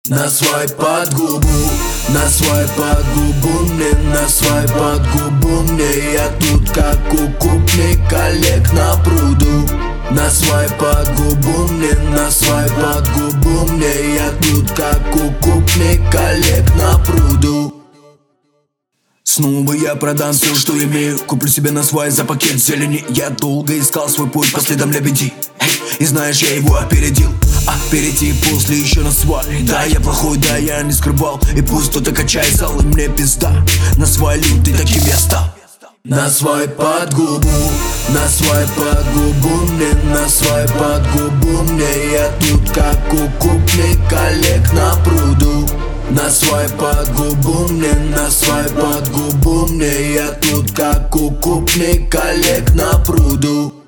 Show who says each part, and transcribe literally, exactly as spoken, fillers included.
Speaker 1: На свай под губу, на свай под губу мне, на свай под губу мне. Я тут как укупник Олег на пруду. На свай под губу мне, на свай под губу мне. Я тут как укупник Олег на пруду. Снова я продам все, что имею. Куплю себе на свай за пакет зелени. Я долго искал свой путь по следам лебедей. И знаешь, я его опередил. А перейти после еще на свай. Да, я плохой, да, я не скрывал. И пусть кто-то качает зал, и мне пизда. На свай лютый, таким я стал. На свай под губу, на свай под губу мне, на свай под губу мне. Я тут как укупник Олег на пруду. На свай под губу мне, на свай под губу мне. Я тут как укупник Олег на пруду.